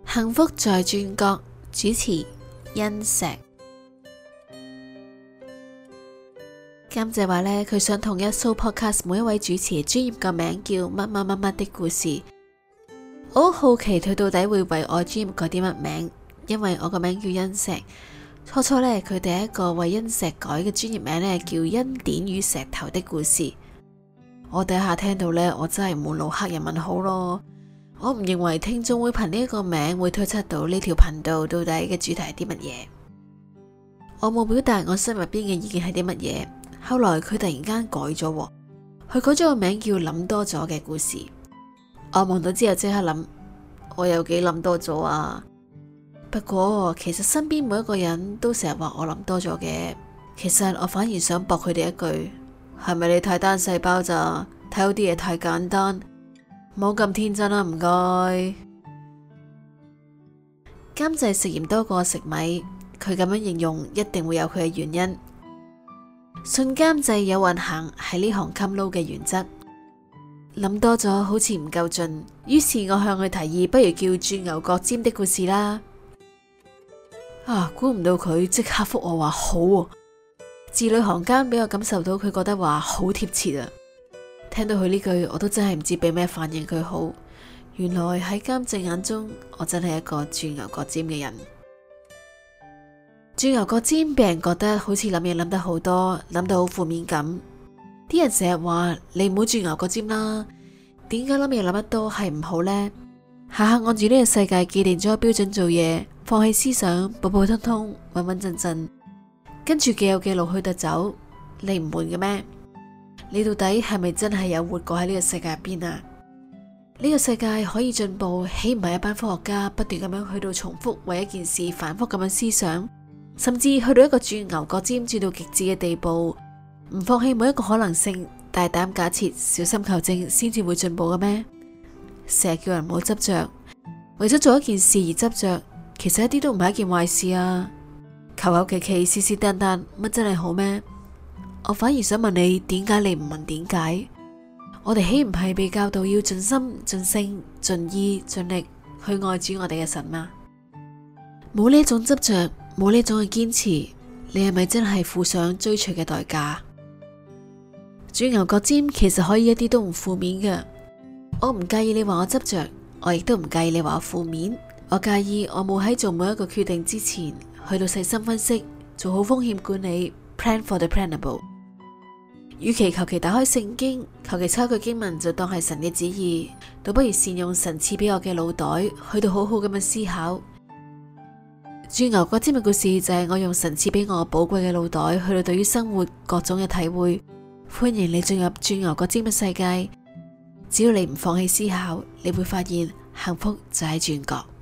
幸福在轉角，主持欣石。監製話呢，佢想同一 show podcast 每一位主持專業個名叫乜乜乜乜的故事。我好奇佢到底會為我專業改啲乜名，因為我個名叫欣石。初初呢，佢第一個為欣石改嘅專業名呢，叫恩典與石頭的故事。我第一下聽到呢，我真係滿腦黑人問號咯。我唔認為聽眾會憑呢一個名會推測到呢條頻道到底嘅主題係啲乜嘢。我冇表達我心入邊嘅意見係啲乜嘢。後來佢突然間改咗，佢改咗個名叫諗多咗嘅故事。我望到之後即刻諗，我有幾諗多咗啊？不過其實身邊每一個人都成日話我諗多咗嘅，其實我反而想駁佢哋一句，係咪你太單細胞咋？睇到啲嘢太簡單，冇咁天真啦，唔該。監製食鹽多過食米，佢咁樣形容一定會有佢嘅原因。信監製有運行係呢行襟撈嘅原則。諗多咗好似唔夠盡，於是我向佢提議，不如叫鑽牛角尖的故事啦。估唔到佢即刻覆我話好喎。字裏行間俾我感受到佢覺得話好貼切啊！聽到佢呢句，我都真係唔知俾咩反應佢好。原來喺監製眼中，我真係一個鑽牛角尖嘅人。鑽牛角尖俾人覺得好似諗嘢諗得好多，諗到好負面咁。啲人成日話你唔好鑽牛角尖啦，點解諗嘢諗得多係唔好呢？下下按住呢個世界既定咗標準做嘢，放棄思想，普普通通，穩穩陣陣，跟住既有嘅路去得走，你唔悶嘅咩？你到底係咪真係有活過喺呢個世界入邊啊？呢個世界可以進步，豈唔係一班科學家不斷咁樣去到重複為一件事反復咁樣思想，甚至去到一個鑽牛角尖鑽到極致嘅地步，唔放棄每一個可能性，大膽假設，小心求證，先至會進步嘅咩？成日叫人唔好執着，為咗做一件事而執着，其實一啲都唔係一件壞事啊！求求其其，是是但但，乜真係好咩？我反而想問你，點解你唔問點解？我哋豈唔係被教導要盡心、盡性、盡意、盡力去愛主我哋嘅神嗎？冇呢種執着，冇呢種嘅堅持，你係咪真係付上追隨嘅代價？鑽牛角尖其實可以一啲都唔負面嘅。我唔介意你話我執着，我亦都唔介意你話我負面。我介意我冇喺做每一個決定之前去到細心分析，做好風險管理 ，plan for the plannable。與其求其打開聖經，求其抄句經文就當係神嘅旨意，倒不如善用神賜俾我嘅腦袋，去到好好咁樣思考。鑽牛角尖嘅故事就係我用神賜俾我寶貴嘅腦袋，去到對於生活各種嘅體會。歡迎你進入鑽牛角尖嘅世界。只要你唔放棄思考，你會發現幸福就喺轉角。